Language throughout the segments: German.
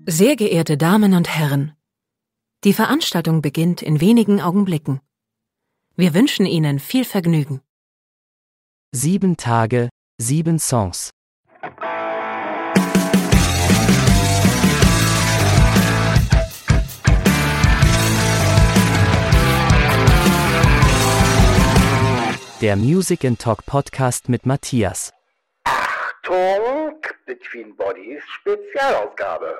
Sehr geehrte Damen und Herren, die Veranstaltung beginnt in wenigen Augenblicken. Wir wünschen Ihnen viel Vergnügen. 7 Tage, 7 Songs. Der Music & Talk Podcast mit Matthias. Achtung, Between Bodies Spezialausgabe.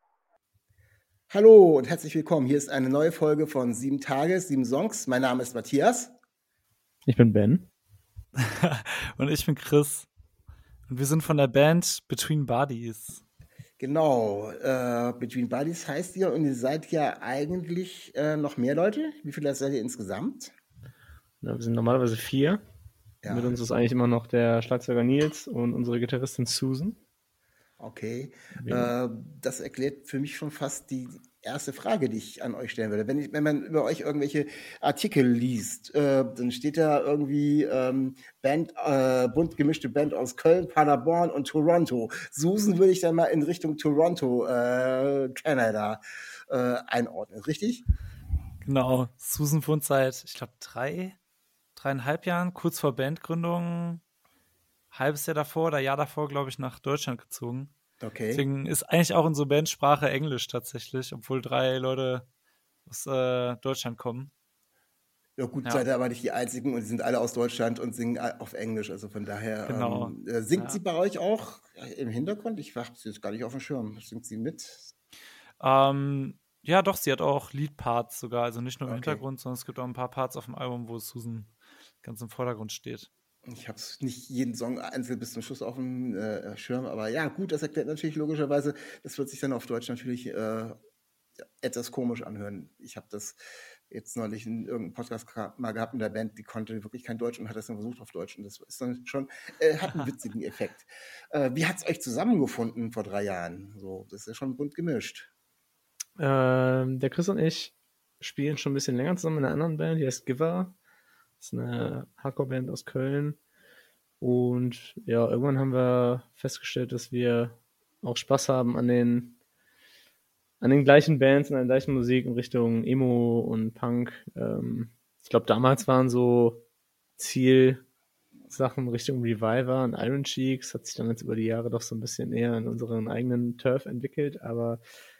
Hallo und herzlich willkommen. Hier ist eine neue Folge von 7 Tage, 7 Songs. Mein Name ist Matthias. Ich bin Ben. Und ich bin Chris. Und wir sind von der Band Between Bodies. Genau, Between Bodies heißt ihr und ihr seid ja eigentlich noch mehr Leute. Wie viele seid ihr insgesamt? Ja, wir sind normalerweise 4. Ja. Mit uns ist eigentlich immer noch der Schlagzeuger Nils und unsere Gitarristin Susan. Okay, Ja. das erklärt für mich schon fast die erste Frage, die ich an euch stellen würde. Wenn man über euch irgendwelche Artikel liest, dann steht da irgendwie bunt gemischte Band aus Köln, Paderborn und Toronto. Susan würde ich dann mal in Richtung Toronto, Kanada einordnen, richtig? Genau, Susan wohnt seit, ich glaube, 3,5 Jahren, kurz vor Bandgründung, halbes Jahr davor oder Jahr davor, glaube ich, nach Deutschland gezogen. Okay. Deswegen ist eigentlich auch unsere Bandsprache Englisch tatsächlich, obwohl 3 Leute aus Deutschland kommen. Ja gut, Ja. seid ihr aber nicht die Einzigen und die sind alle aus Deutschland und singen auf Englisch. Also von daher, Genau. singt Ja. sie bei euch auch im Hintergrund? Ich habe sie jetzt gar nicht auf dem Schirm. Singt sie mit? Ja, doch, sie hat auch Lead-Parts sogar, also nicht nur im Okay. Hintergrund, sondern es gibt auch ein paar Parts auf dem Album, wo Susan ganz im Vordergrund steht. Ich habe nicht jeden Song einzeln bis zum Schluss auf dem Schirm, aber ja, gut, das erklärt natürlich logischerweise, das wird sich dann auf Deutsch natürlich etwas komisch anhören. Ich habe das jetzt neulich in irgendeinem Podcast mal gehabt mit der Band, die konnte wirklich kein Deutsch und hat das dann versucht auf Deutsch und das ist dann schon, hat einen witzigen Effekt. Wie hat es euch zusammengefunden vor 3 Jahren? So, das ist ja schon bunt gemischt. Der Chris und ich spielen schon ein bisschen länger zusammen in einer anderen Band, die heißt Giver. Das ist eine Hardcore-Band aus Köln. Und ja, irgendwann haben wir festgestellt, dass wir auch Spaß haben an den gleichen Bands, an der gleichen Musik in Richtung Emo und Punk. Ich glaube, damals waren so Zielsachen Richtung Reviver und Iron Cheeks. Hat sich dann jetzt über die Jahre doch so ein bisschen eher in unseren eigenen Turf entwickelt. Aber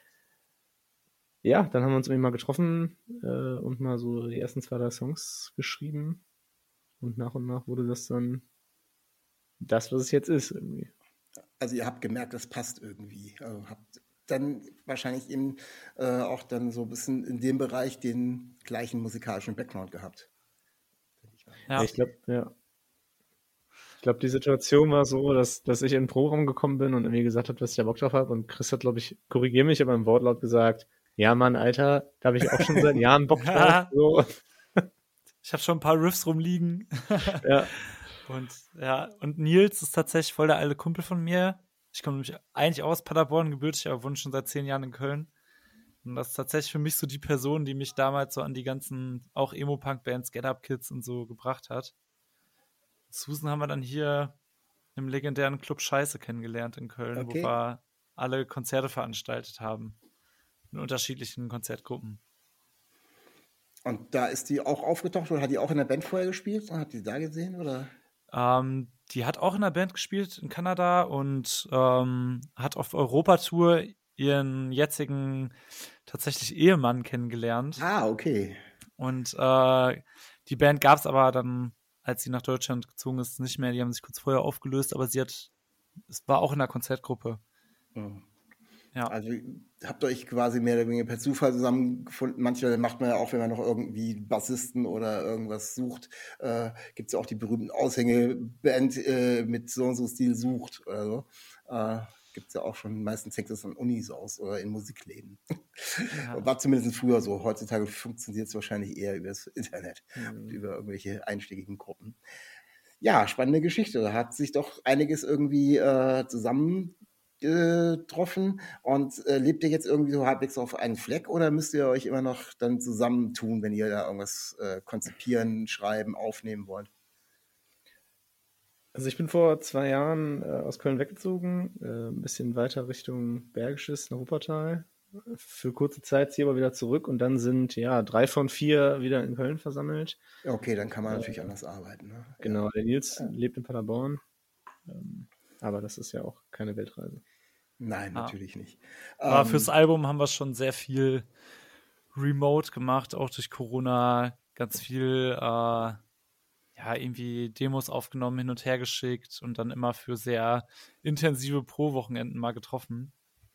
ja, dann haben wir uns irgendwie mal getroffen und mal so die ersten 2, 3 Songs geschrieben. Und nach wurde das dann das, was es jetzt ist irgendwie. Also ihr habt gemerkt, das passt irgendwie. Also habt dann wahrscheinlich eben auch dann so ein bisschen in dem Bereich den gleichen musikalischen Background gehabt. Ja. Ich glaube, die Situation war so, dass ich in den Proberaum gekommen bin und irgendwie gesagt habe, dass ich da Bock drauf habe. Und Chris hat, glaube ich, korrigiere mich, aber im Wortlaut gesagt, ja Mann, Alter, da habe ich auch schon seit Jahren Bock drauf. So. Ich habe schon ein paar Riffs rumliegen. Ja. Und Nils ist tatsächlich voll der alte Kumpel von mir. Ich komme nämlich eigentlich aus Paderborn gebürtig, aber wohne schon seit 10 Jahren in Köln. Und das ist tatsächlich für mich so die Person, die mich damals so an die ganzen, auch Emo-Punk-Bands, Get Up Kids und so gebracht hat. Susan haben wir dann hier im legendären Club Scheiße kennengelernt in Köln, Okay. wo wir alle Konzerte veranstaltet haben. In unterschiedlichen Konzertgruppen. Und da ist die auch aufgetaucht oder hat die auch in der Band vorher gespielt? Hat die da gesehen oder? Die hat auch in der Band gespielt in Kanada und hat auf Europatour ihren jetzigen tatsächlich Ehemann kennengelernt. Ah, okay. Und die Band gab es aber dann, als sie nach Deutschland gezogen ist, nicht mehr. Die haben sich kurz vorher aufgelöst, aber es war auch in der Konzertgruppe. Mhm. Ja. Also habt ihr euch quasi mehr oder weniger per Zufall zusammengefunden. Manchmal macht man ja auch, wenn man noch irgendwie Bassisten oder irgendwas sucht, gibt es ja auch die berühmten Aushängeband mit so und so Stil sucht oder so. Gibt es ja auch schon, meistens hängt das an Unis aus oder in Musikläden. Ja. War zumindest früher so. Heutzutage funktioniert es wahrscheinlich eher über das Internet, über irgendwelche einschlägigen Gruppen. Ja, spannende Geschichte. Da hat sich doch einiges irgendwie zusammen getroffen und lebt ihr jetzt irgendwie so halbwegs auf einen Fleck oder müsst ihr euch immer noch dann zusammentun, wenn ihr da irgendwas konzipieren, schreiben, aufnehmen wollt? Also ich bin vor 2 Jahren aus Köln weggezogen, ein bisschen weiter Richtung Bergisches, nach Wuppertal. Für kurze Zeit ziehe ich aber wieder zurück und dann sind 3 von 4 wieder in Köln versammelt. Okay, dann kann man natürlich anders arbeiten. Ne? Genau, der Nils lebt in Paderborn, aber das ist ja auch keine Weltreise. Nein, natürlich nicht. Aber fürs Album haben wir schon sehr viel remote gemacht, auch durch Corona. Ganz viel irgendwie Demos aufgenommen, hin und her geschickt und dann immer für sehr intensive Pro-Wochenenden mal getroffen.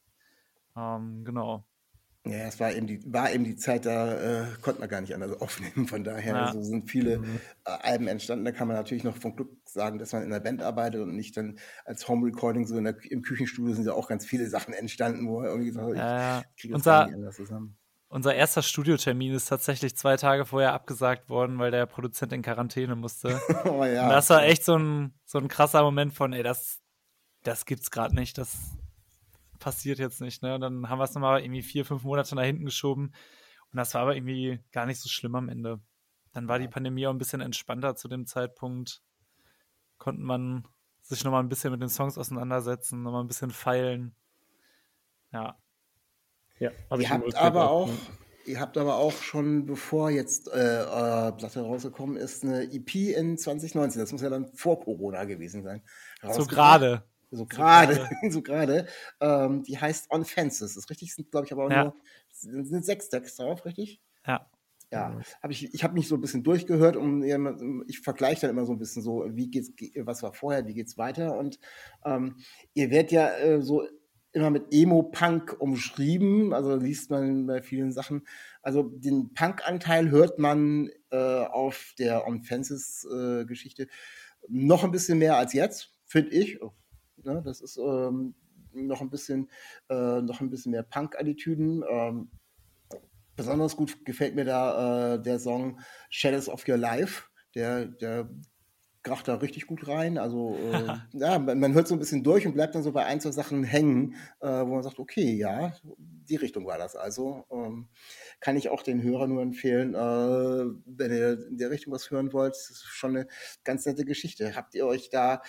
Genau. Ja, es war eben die Zeit, da konnte man gar nicht anders aufnehmen. Von daher so sind viele Alben entstanden. Da kann man natürlich noch von Glück sagen, dass man in der Band arbeitet und nicht dann als Home-Recording so im Küchenstudio sind ja auch ganz viele Sachen entstanden, wo er irgendwie sagt, ich kriege das gar nicht anders zusammen. Unser erster Studiotermin ist tatsächlich 2 Tage vorher abgesagt worden, weil der Produzent in Quarantäne musste. Oh, ja. Und das war echt so ein krasser Moment von, das gibt's gerade nicht, das passiert jetzt nicht, ne? Und dann haben wir es nochmal irgendwie 4-5 Monate nach hinten geschoben und das war aber irgendwie gar nicht so schlimm am Ende. Dann war die Pandemie auch ein bisschen entspannter zu dem Zeitpunkt. Konnte man sich nochmal ein bisschen mit den Songs auseinandersetzen, nochmal ein bisschen feilen. Ja. Ja, Ihr habt aber auch schon, bevor jetzt Platte rausgekommen ist, eine EP in 2019. Das muss ja dann vor Corona gewesen sein. So gerade. So gerade. Die heißt On Fences. Das ist richtig, sind glaube ich aber auch sind 6 Tracks drauf, richtig? Ja. Ja, ich habe mich so ein bisschen durchgehört und ich vergleiche dann immer so ein bisschen so, was war vorher, wie geht's weiter und ihr werdet ja so immer mit Emo-Punk umschrieben, also liest man bei vielen Sachen. Also den Punk-Anteil hört man auf der On Fences noch ein bisschen mehr als jetzt, finde ich. Ne, das ist noch ein bisschen mehr Punk-Attitüden. Besonders gut gefällt mir da der Song Shadows of Your Life. Der kracht da richtig gut rein. Also man hört so ein bisschen durch und bleibt dann so bei 1, 2 Sachen hängen, wo man sagt, okay, ja, die Richtung war das. Also kann ich auch den Hörern nur empfehlen, wenn ihr in der Richtung was hören wollt, das ist schon eine ganz nette Geschichte. Habt ihr euch da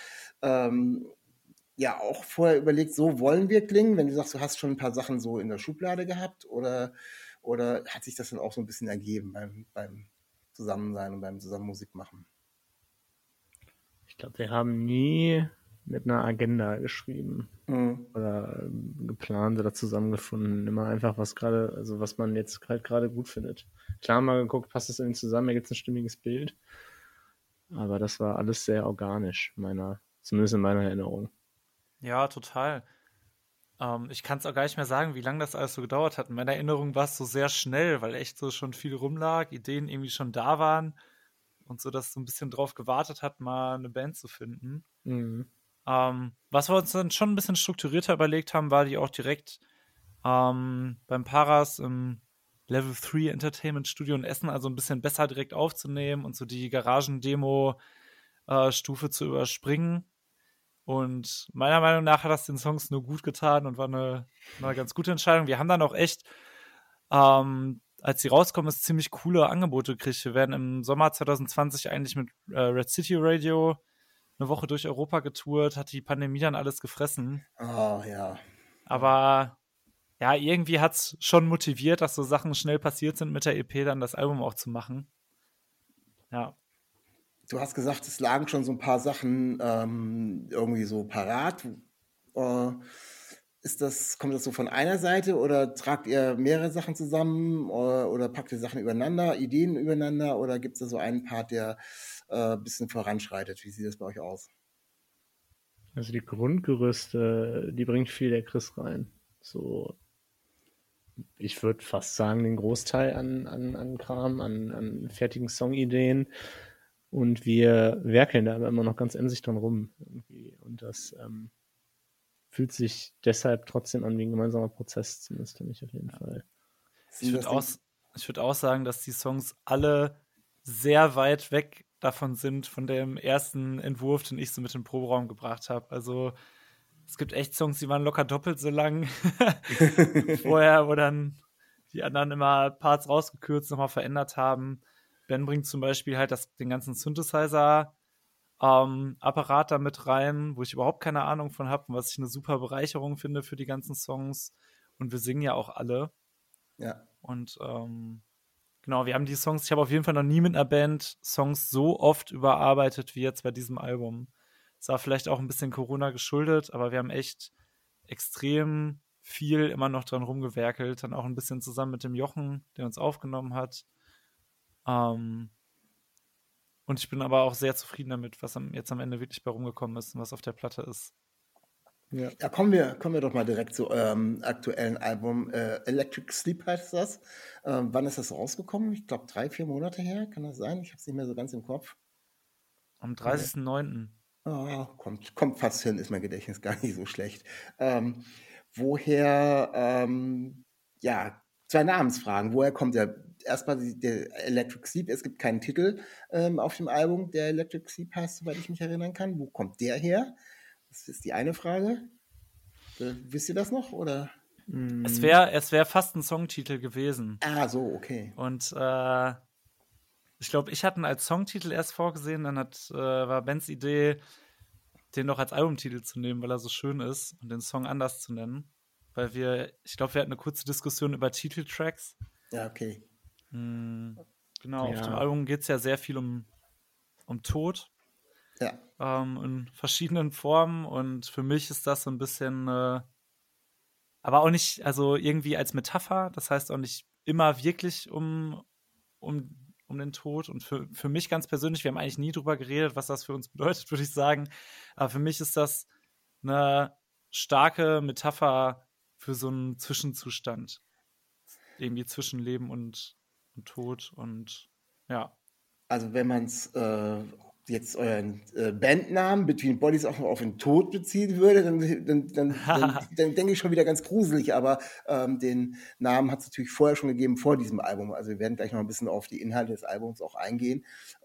auch vorher überlegt, so wollen wir klingen, wenn du sagst, du hast schon ein paar Sachen so in der Schublade gehabt oder hat sich das dann auch so ein bisschen ergeben beim Zusammensein und beim zusammen Musik machen? Ich glaube, wir haben nie mit einer Agenda geschrieben oder geplant oder zusammengefunden. Immer einfach, was man jetzt halt gerade gut findet. Klar, mal geguckt, passt es irgendwie zusammen, da gibt es ein stimmiges Bild. Aber das war alles sehr organisch, zumindest in meiner Erinnerung. Ja, total. Ich kann es auch gar nicht mehr sagen, wie lange das alles so gedauert hat. In meiner Erinnerung war es so sehr schnell, weil echt so schon viel rumlag, Ideen irgendwie schon da waren und so, dass so ein bisschen drauf gewartet hat, mal eine Band zu finden. Was wir uns dann schon ein bisschen strukturierter überlegt haben, war die auch direkt beim Paras im Level 3 Entertainment Studio in Essen, also ein bisschen besser direkt aufzunehmen und so die Garagendemo-Stufe zu überspringen. Und meiner Meinung nach hat das den Songs nur gut getan und war eine ganz gute Entscheidung. Wir haben dann auch echt, als sie rauskommen, ist ziemlich coole Angebote gekriegt. Wir werden im Sommer 2020 eigentlich mit Red City Radio eine Woche durch Europa getourt, hat die Pandemie dann alles gefressen. Oh, ja. Aber ja, irgendwie hat es schon motiviert, dass so Sachen schnell passiert sind, mit der EP dann das Album auch zu machen. Ja. Du hast gesagt, es lagen schon so ein paar Sachen irgendwie so parat. Kommt das so von einer Seite oder tragt ihr mehrere Sachen zusammen oder packt ihr Sachen übereinander, Ideen übereinander oder gibt es da so einen Part, der ein bisschen voranschreitet? Wie sieht das bei euch aus? Also die Grundgerüste, die bringt viel der Chris rein. So, ich würde fast sagen, den Großteil an Kram, an fertigen Songideen. Und wir werkeln da immer noch ganz emsig dran rum. Irgendwie. Und das fühlt sich deshalb trotzdem an wie ein gemeinsamer Prozess, zumindest für mich auf jeden Fall. Ich würde auch sagen, dass die Songs alle sehr weit weg davon sind, von dem ersten Entwurf, den ich so mit in den Proberaum gebracht habe. Also es gibt echt Songs, die waren locker doppelt so lang vorher, wo dann die anderen immer Parts rausgekürzt, nochmal verändert haben. Ben bringt zum Beispiel halt den ganzen Synthesizer Apparat da mit rein, wo ich überhaupt keine Ahnung von habe und was ich eine super Bereicherung finde für die ganzen Songs. Und wir singen ja auch alle. Ja. Und genau, wir haben die Songs, ich habe auf jeden Fall noch nie mit einer Band Songs so oft überarbeitet wie jetzt bei diesem Album. Es war vielleicht auch ein bisschen Corona geschuldet, aber wir haben echt extrem viel immer noch dran rumgewerkelt. Dann auch ein bisschen zusammen mit dem Jochen, der uns aufgenommen hat. Und ich bin aber auch sehr zufrieden damit, was jetzt am Ende wirklich bei rumgekommen ist und was auf der Platte ist. Ja, kommen wir doch mal direkt zu eurem aktuellen Album. Electric Sleep heißt das. Wann ist das rausgekommen? Ich glaube 3-4 Monate her, kann das sein? Ich habe es nicht mehr so ganz im Kopf. Am 30.09. Oh, kommt fast hin, ist mein Gedächtnis gar nicht so schlecht. Woher, ja, 2 Namensfragen. Woher kommt erstmal der Electric Sleep? Es gibt keinen Titel auf dem Album, der Electric Sleep heißt, soweit ich mich erinnern kann. Wo kommt der her? Das ist die eine Frage. Wisst ihr das noch, oder? Es wär fast ein Songtitel gewesen. Ah, so, okay. Und ich glaube, ich hatte ihn als Songtitel erst vorgesehen, dann war Bens Idee, den noch als Albumtitel zu nehmen, weil er so schön ist und den Song anders zu nennen. Weil ich glaube, wir hatten eine kurze Diskussion über Titeltracks. Ja, okay. Genau, Ja. auf dem Album geht es ja sehr viel um Tod. Ja. In verschiedenen Formen und für mich ist das so ein bisschen, aber auch nicht, also irgendwie als Metapher, das heißt auch nicht immer wirklich um den Tod und für mich ganz persönlich, wir haben eigentlich nie drüber geredet, was das für uns bedeutet, würde ich sagen, aber für mich ist das eine starke Metapher für so einen Zwischenzustand, irgendwie zwischen Leben und Tod und ja. Also wenn man es jetzt euren Bandnamen Between Bodies auch noch auf den Tod beziehen würde, dann denke ich schon wieder ganz gruselig, aber den Namen hat es natürlich vorher schon gegeben, vor diesem Album. Also wir werden gleich noch ein bisschen auf die Inhalte des Albums auch eingehen.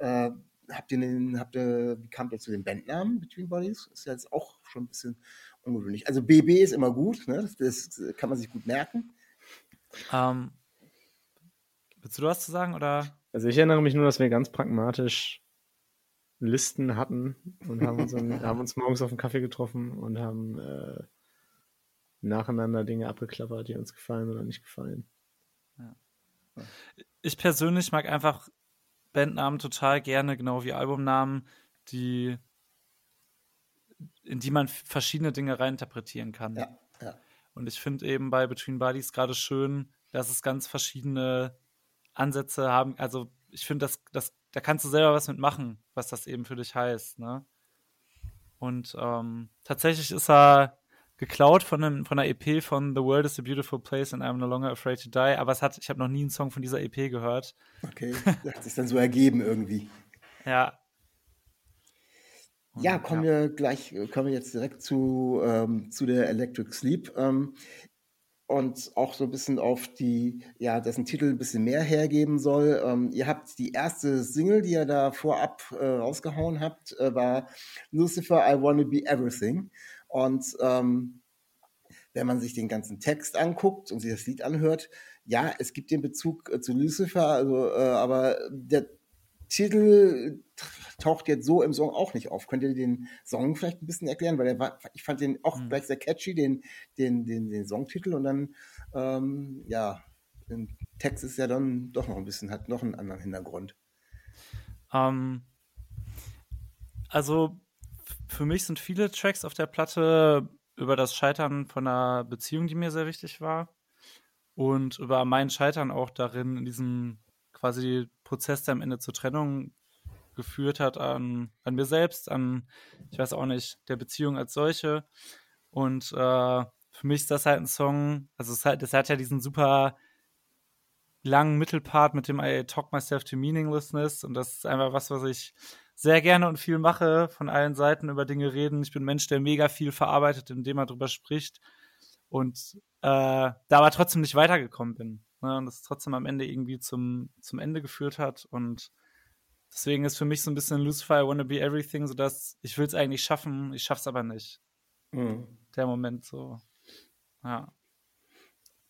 Wie kamt ihr zu dem Bandnamen Between Bodies? Ist ja jetzt auch schon ein bisschen ungewöhnlich. Also BB ist immer gut, ne? Das kann man sich gut merken. Willst du was zu sagen, oder? Also ich erinnere mich nur, dass wir ganz pragmatisch Listen hatten und haben uns morgens auf einen Kaffee getroffen und haben nacheinander Dinge abgeklappert, die uns gefallen oder nicht gefallen. Ja. Ich persönlich mag einfach Bandnamen total gerne, genau wie Albumnamen, in die man verschiedene Dinge reininterpretieren kann. Ja, ja. Und ich finde eben bei Between Bodies gerade schön, dass es ganz verschiedene Ansätze haben. Also ich finde, da kannst du selber was mitmachen, was das eben für dich heißt. Ne? Und tatsächlich ist er geklaut von einer EP von The World is a Beautiful Place and I'm No Longer Afraid to Die, aber ich habe noch nie einen Song von dieser EP gehört. Okay, das hat sich dann so ergeben irgendwie. Ja. Ja, kommen wir jetzt direkt zu der Electric Sleep und auch so ein bisschen auf dessen Titel ein bisschen mehr hergeben soll. Ihr habt die erste Single, die ihr da vorab rausgehauen habt, war Lucifer, I Wanna Be Everything. Und wenn man sich den ganzen Text anguckt und sich das Lied anhört, ja, es gibt den Bezug zu Lucifer, also, aber der Titel taucht jetzt so im Song auch nicht auf. Könnt ihr den Song vielleicht ein bisschen erklären? Weil ich fand den auch gleich sehr catchy, den Songtitel. Und dann, im Text ist ja dann doch noch ein bisschen, hat noch einen anderen Hintergrund. Also für mich sind viele Tracks auf der Platte über das Scheitern von einer Beziehung, die mir sehr wichtig war. Und über mein Scheitern auch darin, in diesem quasi Prozess, der am Ende zur Trennung geführt hat, an mir selbst, ich weiß auch nicht, der Beziehung als solche. Und für mich ist das halt ein Song, also das hat ja diesen super langen Mittelpart mit dem I Talk Myself to Meaninglessness und das ist einfach was ich sehr gerne und viel mache, von allen Seiten über Dinge reden. Ich bin ein Mensch, der mega viel verarbeitet, indem er drüber spricht und da aber trotzdem nicht weitergekommen bin. Ne? Und das trotzdem am Ende irgendwie zum Ende geführt hat und deswegen ist für mich so ein bisschen Lucifer, I Wanna Be Everything, sodass ich will es eigentlich schaffen, ich schaff's aber nicht. Der Moment so, ja.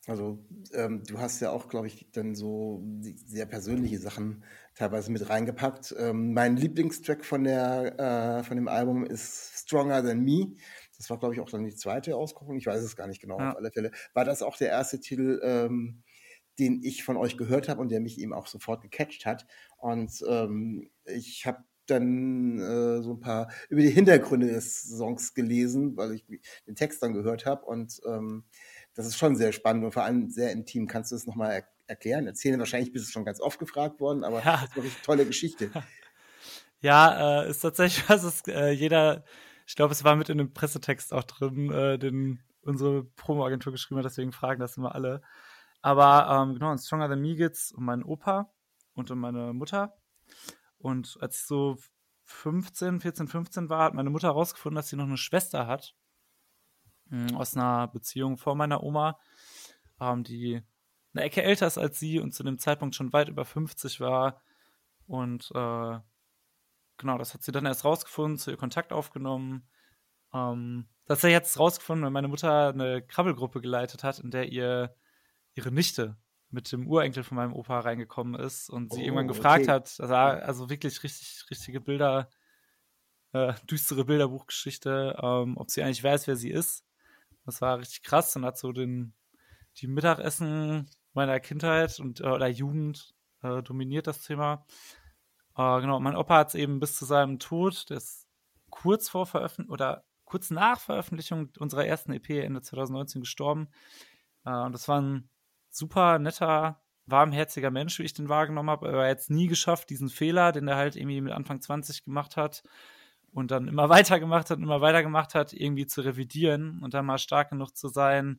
Also du hast ja auch, glaube ich, dann so sehr persönliche Sachen teilweise mit reingepackt. Mein Lieblingstrack von dem Album ist Stronger Than Me. Das war, glaube ich, auch dann die zweite Auskopplung. Ich weiß es gar nicht genau, auf Ja. alle Fälle. War das auch der erste Titel, den ich von euch gehört habe und der mich eben auch sofort gecatcht hat. Und ich habe dann so ein paar über die Hintergründe des Songs gelesen, weil ich den Text dann gehört habe. Und das ist schon sehr spannend und vor allem sehr intim. Kannst du es nochmal erklären? Erzählen? Wahrscheinlich bist du schon ganz oft gefragt worden, aber Ja. das ist wirklich eine tolle Geschichte. Ja, ist tatsächlich, was ist ich glaube, es war mit in dem Pressetext auch drin, den unsere Promo-Agentur geschrieben hat, deswegen fragen das immer alle. Aber genau, in Stronger Than Me geht's um meinen Opa und um meine Mutter. Und als ich so 14, 15 war, hat meine Mutter herausgefunden, dass sie noch eine Schwester hat. Aus einer Beziehung vor meiner Oma, die eine Ecke älter ist als sie und zu dem Zeitpunkt schon weit über 50 war. Und genau, das hat sie dann erst rausgefunden, zu ihr Kontakt aufgenommen. Das hat sie jetzt rausgefunden, weil meine Mutter eine Krabbelgruppe geleitet hat, in der ihre Nichte mit dem Urenkel von meinem Opa reingekommen ist und sie irgendwann gefragt hat, also wirklich richtige Bilder, düstere Bilderbuchgeschichte, ob sie eigentlich weiß, wer sie ist. Das war richtig krass und hat so die Mittagessen meiner Kindheit oder Jugend dominiert das Thema. Genau, mein Opa hat es eben bis zu seinem Tod, der ist kurz nach Veröffentlichung unserer ersten EP Ende 2019 gestorben. Und das war ein super netter, warmherziger Mensch, wie ich den wahrgenommen habe. Aber er hat es nie geschafft, diesen Fehler, den er halt irgendwie mit Anfang 20 gemacht hat und dann immer weiter gemacht hat, irgendwie zu revidieren und dann mal stark genug zu sein,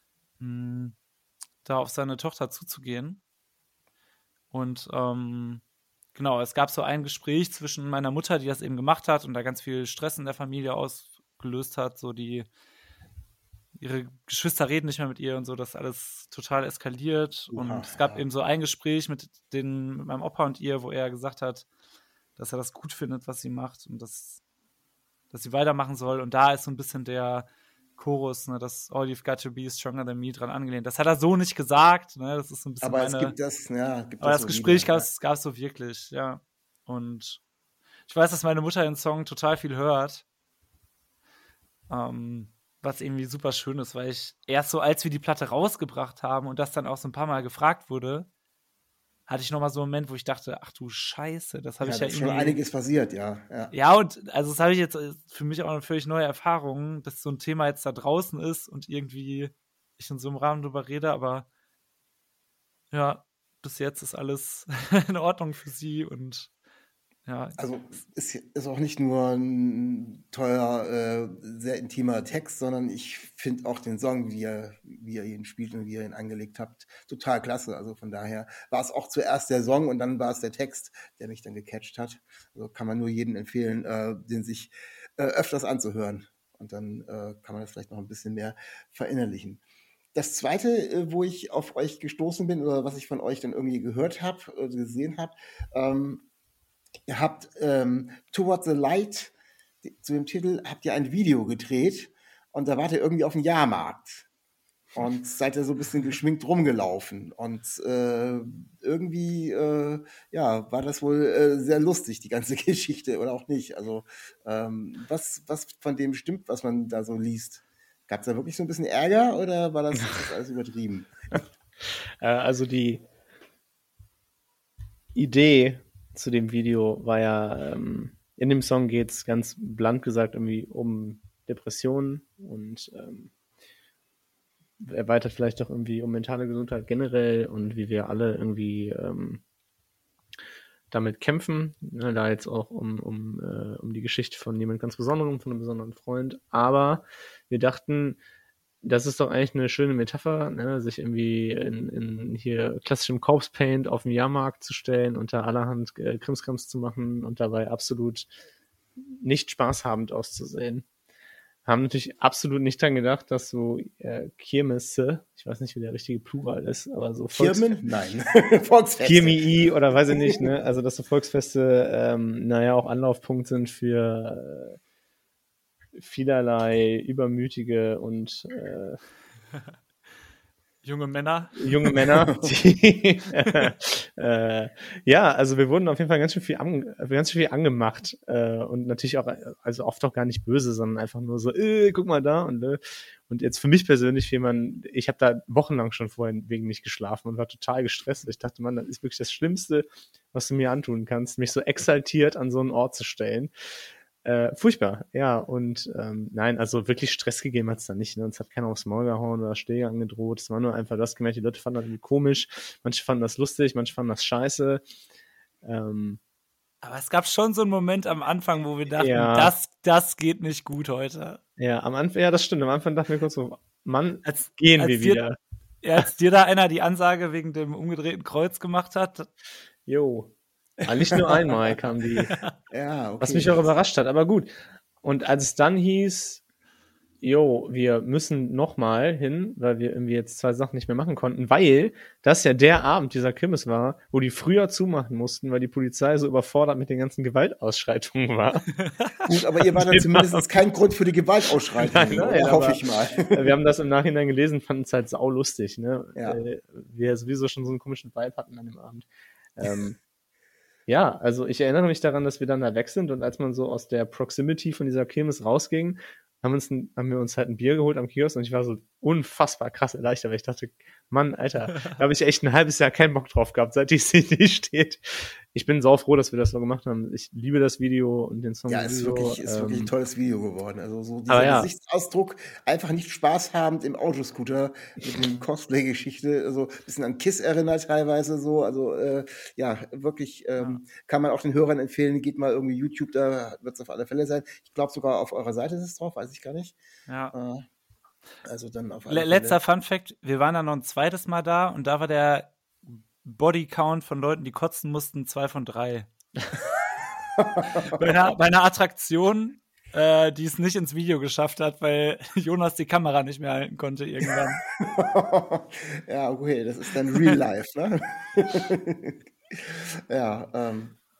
da auf seine Tochter zuzugehen. Und genau, es gab so ein Gespräch zwischen meiner Mutter, die das eben gemacht hat und da ganz viel Stress in der Familie ausgelöst hat, so ihre Geschwister reden nicht mehr mit ihr und so, das alles total eskaliert. Und es gab eben so ein Gespräch mit meinem Opa und ihr, wo er gesagt hat, dass er das gut findet, was sie macht und dass sie weitermachen soll. Und da ist so ein bisschen der Chorus, ne, das All You've Got to Be is Stronger Than Me dran angelehnt. Das hat er so nicht gesagt, ne, das ist so ein bisschen aber es gibt das, ja. Aber das Gespräch gab es so wirklich, ja. Und ich weiß, dass meine Mutter den Song total viel hört. Was irgendwie super schön ist, weil ich erst so, als wir die Platte rausgebracht haben und das dann auch so ein paar Mal gefragt wurde, hatte ich nochmal so einen Moment, wo ich dachte, ach du Scheiße, das habe ich ja irgendwie... schon einiges passiert, ja. Ja, und also das habe ich jetzt für mich auch eine völlig neue Erfahrung, dass so ein Thema jetzt da draußen ist und irgendwie ich in so einem Rahmen drüber rede, aber ja, bis jetzt ist alles in Ordnung für sie und ja. Also ist auch nicht nur ein teuer, sehr intimer Text, sondern ich finde auch den Song, wie ihr ihn spielt und wie ihr ihn angelegt habt, total klasse. Also von daher war es auch zuerst der Song und dann war es der Text, der mich dann gecatcht hat. Also kann man nur jedem empfehlen, den sich öfters anzuhören. Und dann kann man das vielleicht noch ein bisschen mehr verinnerlichen. Das Zweite, wo ich auf euch gestoßen bin oder was ich von euch dann irgendwie gehört habe, gesehen habe, ihr habt Towards the Light, zu dem Titel, habt ihr ein Video gedreht und da wart ihr irgendwie auf dem Jahrmarkt und seid ihr so ein bisschen geschminkt rumgelaufen und irgendwie, ja, war das wohl sehr lustig, die ganze Geschichte oder auch nicht. Also was von dem stimmt, was man da so liest? Gab es da wirklich so ein bisschen Ärger oder war das alles übertrieben? Also die Idee zu dem Video war ja, in dem Song geht es ganz blunt gesagt irgendwie um Depressionen und erweitert vielleicht auch irgendwie um mentale Gesundheit generell und wie wir alle irgendwie damit kämpfen. Ne, da jetzt auch um die Geschichte von jemand ganz Besonderem, von einem besonderen Freund. Aber wir dachten, das ist doch eigentlich eine schöne Metapher, ne, sich irgendwie in hier klassischem Corpse Paint auf den Jahrmarkt zu stellen und da allerhand Krimskrams zu machen und dabei absolut nicht spaßhabend auszusehen. Haben natürlich absolut nicht dran gedacht, dass so Kirmesse, ich weiß nicht, wie der richtige Plural ist, aber so Kirmen? Nein. Volksfeste. Kirmii oder weiß ich nicht, ne? Also dass so Volksfeste naja auch Anlaufpunkt sind für vielerlei übermütige und Junge Männer. Junge Männer, die, ja, also wir wurden auf jeden Fall ganz schön viel angemacht und natürlich auch, also oft auch gar nicht böse, sondern einfach nur so, guck mal da und jetzt für mich persönlich, ich habe da wochenlang schon vorhin wegen nicht geschlafen und war total gestresst. Ich dachte, Mann, das ist wirklich das Schlimmste, was du mir antun kannst, mich so exaltiert an so einen Ort zu stellen. Furchtbar, ja, und nein, also wirklich Stress gegeben hat's da nicht, ne? Uns hat keiner aufs Maul gehauen oder Schläge angedroht, es war nur einfach, du hast gemerkt, die Leute fanden das irgendwie komisch, manche fanden das lustig, manche fanden das scheiße. Aber es gab schon so einen Moment am Anfang, wo wir dachten, das geht nicht gut heute. Ja, am Anfang, ja, das stimmt, am Anfang dachten wir kurz so, Mann, gehen wir wieder. Als dir da einer die Ansage wegen dem umgedrehten Kreuz gemacht hat. Jo. Aber nicht nur einmal kam die. Ja, okay. Was mich auch überrascht hat, aber gut. Und als es dann hieß, wir müssen nochmal hin, weil wir irgendwie jetzt 2 Sachen nicht mehr machen konnten, weil das ja der Abend dieser Kirmes war, wo die früher zumachen mussten, weil die Polizei so überfordert mit den ganzen Gewaltausschreitungen war. Gut, aber ihr war dann zumindest kein Grund für die Gewaltausschreitung, nein, hoffe ich mal. Wir haben das im Nachhinein gelesen, fanden es halt saulustig, ne? Ja. Wir sowieso schon so einen komischen Vibe hatten an dem Abend. Ja, also ich erinnere mich daran, dass wir dann da weg sind und als man so aus der Proximity von dieser Kirmes rausging, haben wir uns halt ein Bier geholt am Kiosk und ich war so unfassbar krass erleichtert, weil ich dachte, Mann, Alter, da habe ich echt ein halbes Jahr keinen Bock drauf gehabt, seit die CD steht. Ich bin saufroh, dass wir das so gemacht haben. Ich liebe das Video und den Song. Ja, ist wirklich ein tolles Video geworden. Also so dieser Gesichtsausdruck, einfach nicht spaßhabend im Autoscooter mit dem Cosplay-Geschichte, also ein bisschen an Kiss erinnert teilweise so. Also wirklich kann man auch den Hörern empfehlen, geht mal irgendwie YouTube, da wird es auf alle Fälle sein. Ich glaube sogar auf eurer Seite ist es drauf, weiß ich gar nicht. Ja. Also dann auf alle Fälle. Letzter Funfact, wir waren dann noch ein zweites Mal da und da war der Bodycount von Leuten, die kotzen mussten, 2 von 3. bei einer Attraktion, die es nicht ins Video geschafft hat, weil Jonas die Kamera nicht mehr halten konnte irgendwann. Ja, okay, das ist dann Real Life, ne? Ja,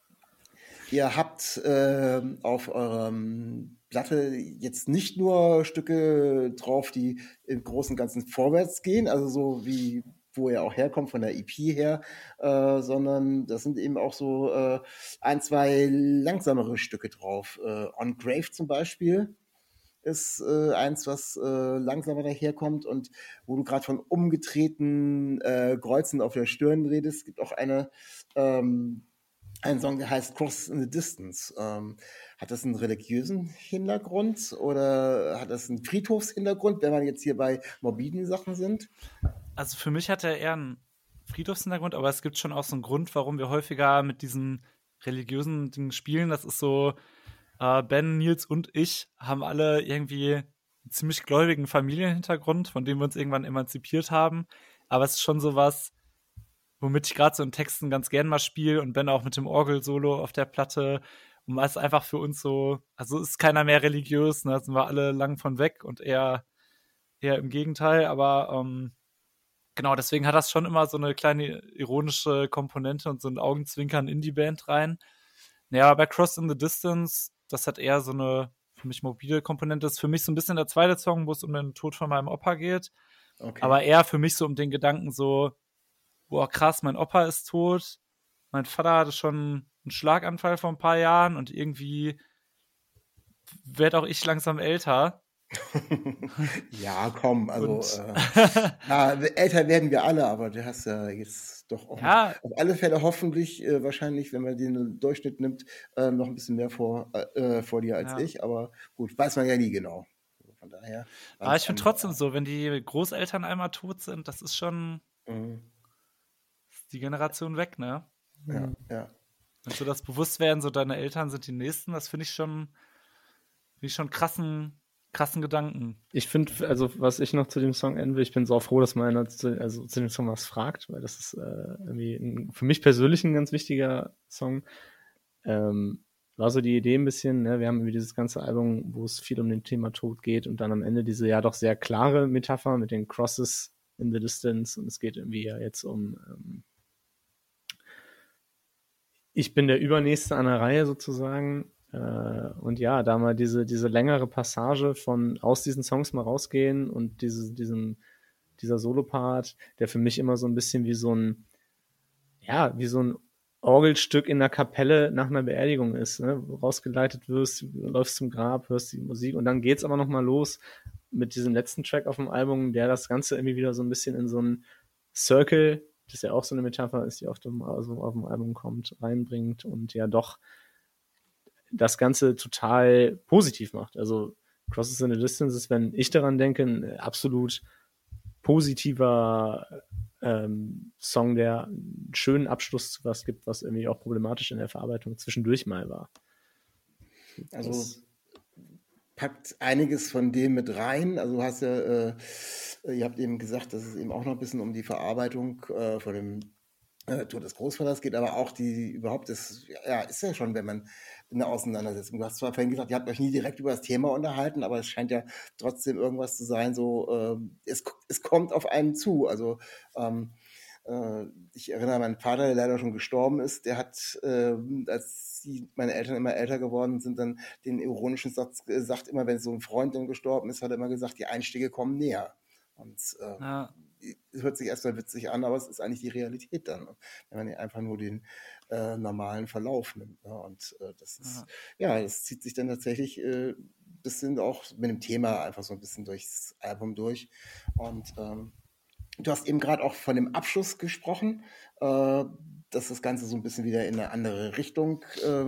ihr habt auf eurem Platte jetzt nicht nur Stücke drauf, die im Großen und Ganzen vorwärts gehen, also so wie wo er auch herkommt, von der EP her, sondern das sind eben auch so 1, 2 langsamere Stücke drauf. On Grave zum Beispiel ist eins, was langsamer daherkommt und wo du gerade von umgedrehten Kreuzen auf der Stirn redest. Es gibt auch einen Song, der heißt Cross in the Distance. Hat das einen religiösen Hintergrund oder hat das einen Friedhofshintergrund, wenn man jetzt hier bei morbiden Sachen sind? Also für mich hat er eher einen Friedhofshintergrund, aber es gibt schon auch so einen Grund, warum wir häufiger mit diesen religiösen Dingen spielen. Das ist so, Ben, Nils und ich haben alle irgendwie einen ziemlich gläubigen Familienhintergrund, von dem wir uns irgendwann emanzipiert haben. Aber es ist schon sowas, womit ich gerade so in Texten ganz gern mal spiele und Ben auch mit dem Orgel-Solo auf der Platte. Und es ist einfach für uns so, also ist keiner mehr religiös, ne? Da sind wir alle lang von weg und eher im Gegenteil, aber genau, deswegen hat das schon immer so eine kleine ironische Komponente und so ein Augenzwinkern in die Band rein. Ja, bei Cross in the Distance, das hat eher so eine für mich mobile Komponente. Das ist für mich so ein bisschen der zweite Song, wo es um den Tod von meinem Opa geht. Okay. Aber eher für mich so um den Gedanken so, boah, krass, mein Opa ist tot. Mein Vater hatte schon einen Schlaganfall vor ein paar Jahren und irgendwie werde auch ich langsam älter. Ja, komm, also älter werden wir alle, aber du hast ja jetzt doch auch auf alle Fälle hoffentlich, wahrscheinlich, wenn man den Durchschnitt nimmt, noch ein bisschen mehr vor dir als ich, aber gut, weiß man ja nie genau. Von daher. Aber ich finde trotzdem so, wenn die Großeltern einmal tot sind, das ist schon die Generation weg, ne? Ja. Und so das Bewusstwerden, so deine Eltern sind die Nächsten, das finde ich schon krassen Gedanken. Ich finde, also was ich noch zu dem Song enden will, ich bin so froh, dass mal einer zu dem Song was fragt, weil das ist irgendwie für mich persönlich ein ganz wichtiger Song. War so die Idee ein bisschen, ne? Wir haben irgendwie dieses ganze Album, wo es viel um den Thema Tod geht und dann am Ende diese ja doch sehr klare Metapher mit den Crosses in the Distance und es geht irgendwie ja jetzt um ich bin der Übernächste an der Reihe sozusagen. Und ja, da mal diese längere Passage von aus diesen Songs mal rausgehen und diese dieser Solopart, der für mich immer so ein bisschen wie so ein Orgelstück in der Kapelle nach einer Beerdigung ist, ne? Wo rausgeleitet wirst, läufst zum Grab, hörst die Musik und dann geht's aber nochmal los mit diesem letzten Track auf dem Album, der das Ganze irgendwie wieder so ein bisschen in so einen Circle, das ja auch so eine Metapher ist, die auf dem Album kommt, reinbringt und ja doch das Ganze total positiv macht. Also Crosses in the Distance ist, wenn ich daran denke, ein absolut positiver Song, der einen schönen Abschluss zu was gibt, was irgendwie auch problematisch in der Verarbeitung zwischendurch mal war. Also packt einiges von dem mit rein. Also du hast ja, ihr habt eben gesagt, dass es eben auch noch ein bisschen um die Verarbeitung von dem Tod des Großvaters geht, aber auch ist ja schon, wenn man in einer Auseinandersetzung, du hast zwar vorhin gesagt, ihr habt euch nie direkt über das Thema unterhalten, aber es scheint ja trotzdem irgendwas zu sein, so, es kommt auf einen zu, also, ich erinnere an meinen Vater, der leider schon gestorben ist, der hat, als meine Eltern immer älter geworden sind, dann den ironischen Satz gesagt, immer wenn so ein Freund dann gestorben ist, hat er immer gesagt, die Einstiege kommen näher. Und es hört sich erstmal witzig an, aber es ist eigentlich die Realität dann, wenn man einfach nur den normalen Verlauf nimmt. Ne? Und das ist, das zieht sich dann tatsächlich ein bisschen auch mit dem Thema einfach so ein bisschen durchs Album durch. Und du hast eben gerade auch von dem Abschluss gesprochen, dass das Ganze so ein bisschen wieder in eine andere Richtung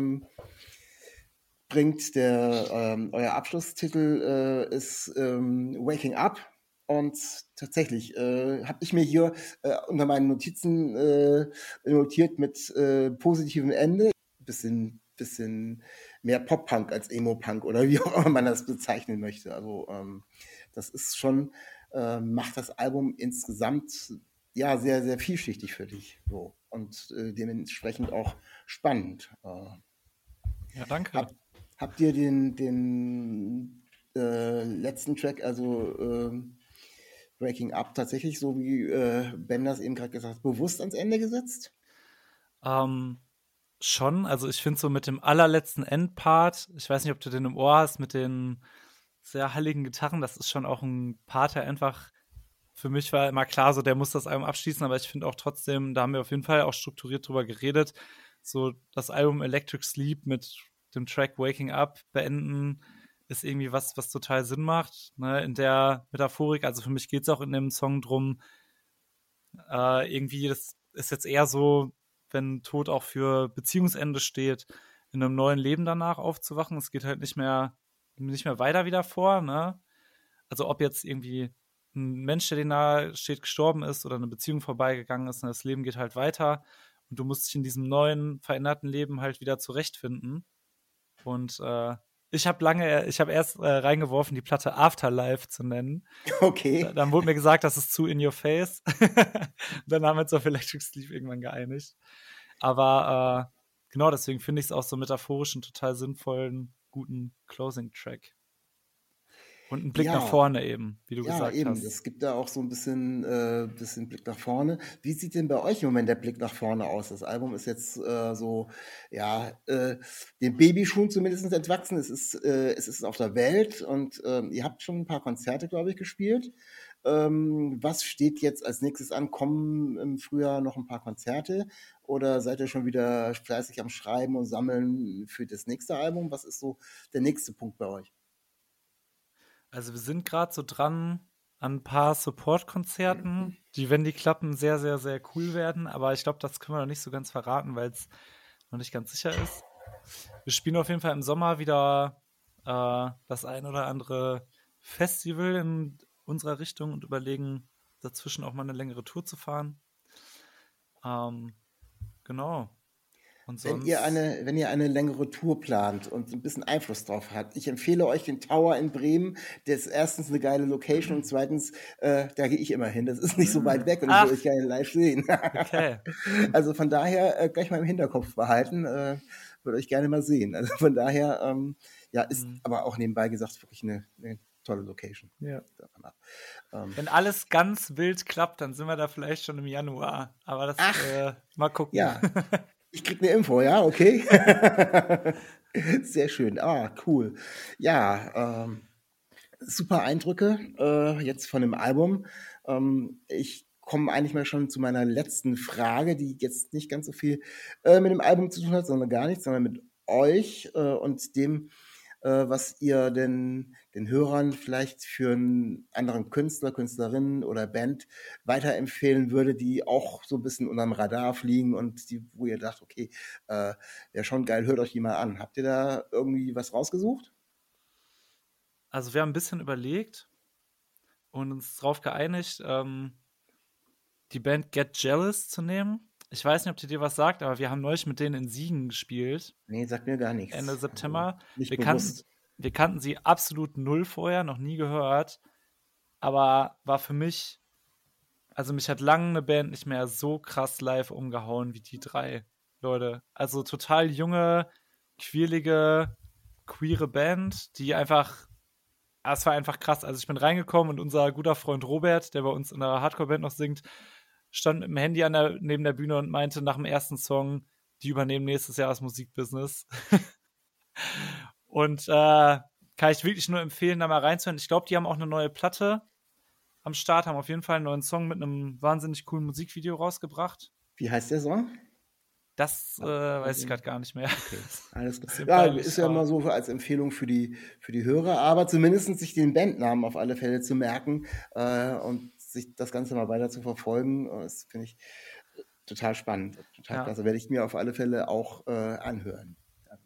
bringt. Euer Abschlusstitel ist Waking Up. Und tatsächlich habe ich mir hier unter meinen Notizen notiert mit positivem Ende. Bisschen mehr Pop-Punk als Emo-Punk oder wie auch immer man das bezeichnen möchte. Also das ist schon, macht das Album insgesamt ja sehr, sehr vielschichtig für dich. So. Und dementsprechend auch spannend. Ja, danke. Habt ihr den letzten Track, also Breaking Up, tatsächlich, so wie Ben das eben gerade gesagt hat, bewusst ans Ende gesetzt? Schon, also ich finde so mit dem allerletzten Endpart, ich weiß nicht, ob du den im Ohr hast, mit den sehr halligen Gitarren, das ist schon auch ein Part, der einfach, für mich war immer klar, so der muss das Album abschließen, aber ich finde auch trotzdem, da haben wir auf jeden Fall auch strukturiert drüber geredet, so das Album Electric Sleep mit dem Track Waking Up beenden, ist irgendwie was total Sinn macht, ne, in der Metaphorik. Also für mich geht es auch in dem Song drum, irgendwie, das ist jetzt eher so, wenn Tod auch für Beziehungsende steht, in einem neuen Leben danach aufzuwachen. Es geht halt nicht mehr weiter wieder vor, ne? Also ob jetzt irgendwie ein Mensch, der dir nahe steht, gestorben ist oder eine Beziehung vorbeigegangen ist, ne, das Leben geht halt weiter und du musst dich in diesem neuen, veränderten Leben halt wieder zurechtfinden. Und ich habe erst reingeworfen, die Platte Afterlife zu nennen. Okay. Dann wurde mir gesagt, das ist zu in your face. Dann haben wir uns auf Electric Sleep irgendwann geeinigt. Aber genau deswegen finde ich es auch so metaphorisch einen total sinnvollen, guten Closing-Track. Und einen Blick nach vorne eben, wie du gesagt eben. hast. Es gibt da auch so ein bisschen Blick nach vorne. Wie sieht denn bei euch im Moment der Blick nach vorne aus? Das Album ist jetzt den Babyschuhen zumindest entwachsen. Es ist auf der Welt und ihr habt schon ein paar Konzerte, glaube ich, gespielt. Was steht jetzt als nächstes an? Kommen im Frühjahr noch ein paar Konzerte? Oder seid ihr schon wieder fleißig am Schreiben und Sammeln für das nächste Album? Was ist so der nächste Punkt bei euch? Also wir sind gerade so dran an ein paar Support-Konzerten, die, wenn die klappen, sehr, sehr, sehr cool werden. Aber ich glaube, das können wir noch nicht so ganz verraten, weil es noch nicht ganz sicher ist. Wir spielen auf jeden Fall im Sommer wieder das ein oder andere Festival in unserer Richtung und überlegen, dazwischen auch mal eine längere Tour zu fahren. Genau. Und sonst, wenn ihr eine längere Tour plant und ein bisschen Einfluss drauf habt, ich empfehle euch den Tower in Bremen. Der ist erstens eine geile Location und zweitens, da gehe ich immer hin. Das ist nicht so weit weg und ich will euch gerne live sehen. Okay. Also von daher gleich mal im Hinterkopf behalten. Würde euch gerne mal sehen. Also von daher, ist aber auch nebenbei gesagt wirklich eine tolle Location. Ja. Wenn alles ganz wild klappt, dann sind wir da vielleicht schon im Januar. Aber das mal gucken. Ja. Ich krieg eine Info, ja, okay. Sehr schön. Cool. Ja, super Eindrücke jetzt von dem Album. Ich komme eigentlich mal schon zu meiner letzten Frage, die jetzt nicht ganz so viel mit dem Album zu tun hat, sondern gar nichts, sondern mit euch und dem, was ihr den Hörern vielleicht für einen anderen Künstler, Künstlerin oder Band weiterempfehlen würde, die auch so ein bisschen unterm Radar fliegen und die, wo ihr dacht, okay, wäre schon geil, hört euch die mal an. Habt ihr da irgendwie was rausgesucht? Also wir haben ein bisschen überlegt und uns darauf geeinigt, die Band Get Jealous zu nehmen. Ich weiß nicht, ob die dir was sagt, aber wir haben neulich mit denen in Siegen gespielt. Nee, sagt mir gar nichts. Ende September. Also nicht wir kannten sie absolut null vorher, noch nie gehört. Aber war für mich, also mich hat lange eine Band nicht mehr so krass live umgehauen wie die 3 Leute. Also total junge, quirlige, queere Band, die einfach, es war einfach krass. Also ich bin reingekommen und unser guter Freund Robert, der bei uns in der Hardcore-Band noch singt, stand mit dem Handy neben der Bühne und meinte nach dem ersten Song, die übernehmen nächstes Jahr das Musikbusiness. Und kann ich wirklich nur empfehlen, da mal reinzuhören. Ich glaube, die haben auch eine neue Platte am Start, haben auf jeden Fall einen neuen Song mit einem wahnsinnig coolen Musikvideo rausgebracht. Wie heißt der Song? Das weiß ich gerade gar nicht mehr. Okay, alles klar. Ja, ist ja immer so als Empfehlung für die Hörer, aber zumindest sich den Bandnamen auf alle Fälle zu merken und sich das Ganze mal weiter zu verfolgen, das finde ich total spannend. Total klasse. Werde ich mir auf alle Fälle auch anhören.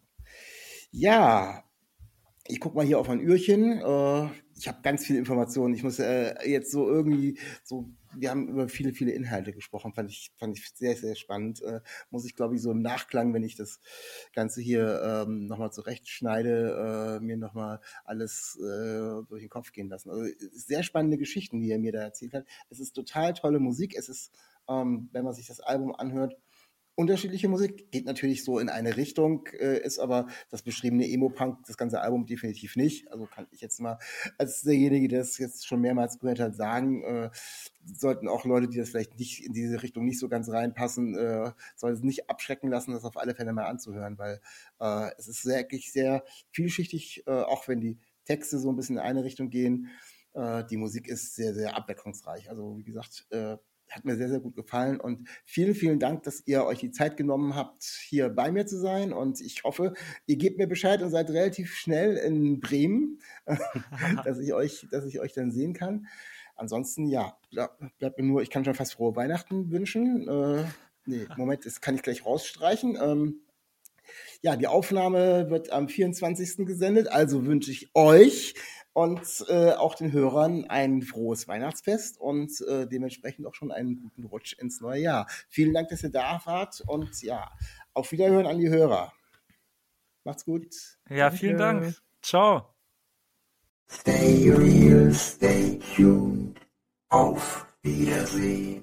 Ja, ich gucke mal hier auf ein Uhrchen. Ich habe ganz viele Informationen. Ich muss jetzt so irgendwie wir haben über viele, viele Inhalte gesprochen. Fand ich sehr, sehr spannend. Muss ich, glaube ich, so im Nachklang, wenn ich das Ganze hier nochmal zurechtschneide, mir nochmal alles durch den Kopf gehen lassen. Also sehr spannende Geschichten, die er mir da erzählt hat. Es ist total tolle Musik. Es ist, wenn man sich das Album anhört, unterschiedliche Musik, geht natürlich so in eine Richtung, ist aber das beschriebene Emo-Punk, das ganze Album definitiv nicht. Also kann ich jetzt mal als derjenige, der das jetzt schon mehrmals gehört hat, sagen, sollten auch Leute, die das vielleicht nicht in diese Richtung nicht so ganz reinpassen, sollten es nicht abschrecken lassen, das auf alle Fälle mal anzuhören, weil es ist wirklich sehr vielschichtig, auch wenn die Texte so ein bisschen in eine Richtung gehen. Die Musik ist sehr, sehr abwechslungsreich. Also wie gesagt, hat mir sehr, sehr gut gefallen und vielen, vielen Dank, dass ihr euch die Zeit genommen habt, hier bei mir zu sein und ich hoffe, ihr gebt mir Bescheid und seid relativ schnell in Bremen, dass ich euch dann sehen kann. Ansonsten, ja, bleibt mir nur, ich kann schon fast frohe Weihnachten wünschen. Moment, das kann ich gleich rausstreichen. Ja, die Aufnahme wird am 24. gesendet, also wünsche ich euch und auch den Hörern ein frohes Weihnachtsfest und dementsprechend auch schon einen guten Rutsch ins neue Jahr. Vielen Dank, dass ihr da wart und ja, auf Wiederhören an die Hörer. Macht's gut. Ja, vielen Dank. Ciao. Stay real, stay tuned. Auf Wiedersehen.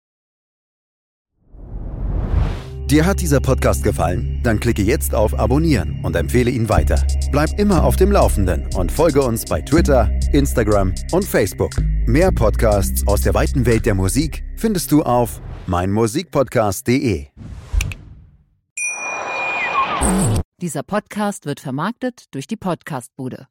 Dir hat dieser Podcast gefallen? Dann klicke jetzt auf Abonnieren und empfehle ihn weiter. Bleib immer auf dem Laufenden und folge uns bei Twitter, Instagram und Facebook. Mehr Podcasts aus der weiten Welt der Musik findest du auf meinmusikpodcast.de. Dieser Podcast wird vermarktet durch die Podcastbude.